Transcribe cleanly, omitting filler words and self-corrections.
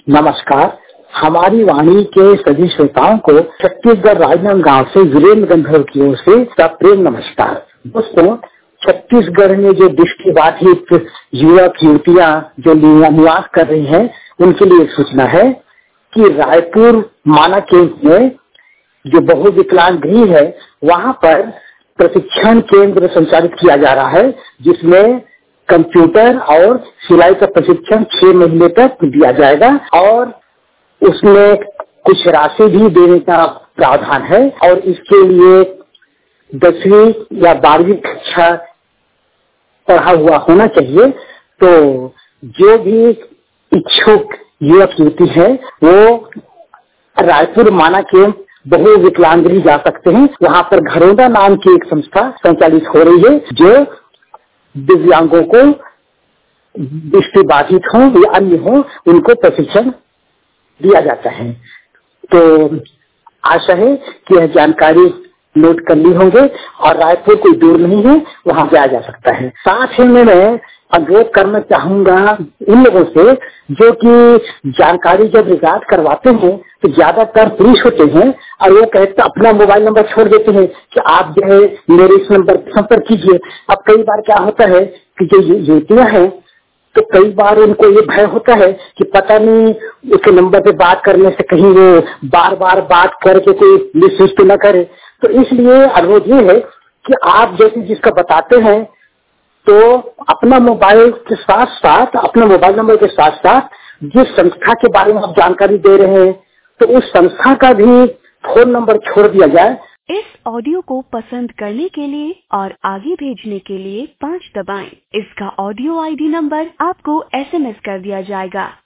नमस्कार। हमारी वाणी के सभी श्रोताओं को छत्तीसगढ़ राजनांदगांव से वीरेंद्र गंधर्व की ओर से प्रेम नमस्कार। दोस्तों, छत्तीसगढ़ में जो दृष्टिबाधित युवक युवतियां जो निवास कर रही हैं, उनके लिए एक सूचना है कि रायपुर माना केंद्र में जो बहुविकलांग गृह है, वहां पर प्रशिक्षण केंद्र संचालित किया जा रहा है, जिसमें कंप्यूटर और सिलाई का प्रशिक्षण 6 महीने तक दिया जाएगा और उसमें कुछ राशि भी देने का प्रावधान है और इसके लिए 10वीं या 12वीं कक्षा पढ़ा हुआ होना चाहिए। तो जो भी इच्छुक युवक युवती है वो रायपुर माना केंद्र बहुविकलांग गृह जा सकते हैं। वहाँ पर घरोदा नाम की एक संस्था संचालित हो रही है, जो दिव्यांगों को दृष्टिबाधित हो या अन्य हो, उनको प्रशिक्षण दिया जाता है। तो आशा है कि यह जानकारी नोट कर ली होंगे और रायपुर कोई दूर नहीं है, वहां जाया जा सकता है। साथ ही में मैं अनुरोध करना चाहूंगा उन लोगों से जो कि जानकारी जब रिकॉर्ड करवाते हैं तो ज्यादातर पुरुष होते हैं और वो कहते अपना मोबाइल नंबर छोड़ देते हैं कि आप जो है मेरे इस नंबर पर संपर्क कीजिए। अब कई बार क्या होता है कि जो युवतियां हैं तो कई बार उनको ये भय होता है कि पता नहीं उसके नंबर पे बात करने से कहीं वो बार बार बात करके कोई मिसयूज तो न करे। तो इसलिए अनुरोध ये है कि आप जैसे जिसका बताते हैं तो अपना मोबाइल के साथ साथ, अपना मोबाइल नंबर के साथ साथ जिस संस्था के बारे में आप जानकारी दे रहे हैं तो उस संस्था का भी फोन नंबर छोड़ दिया जाए। इस ऑडियो को पसंद करने के लिए और आगे भेजने के लिए 5 दबाएं। इसका ऑडियो आईडी नंबर आपको SMS कर दिया जाएगा।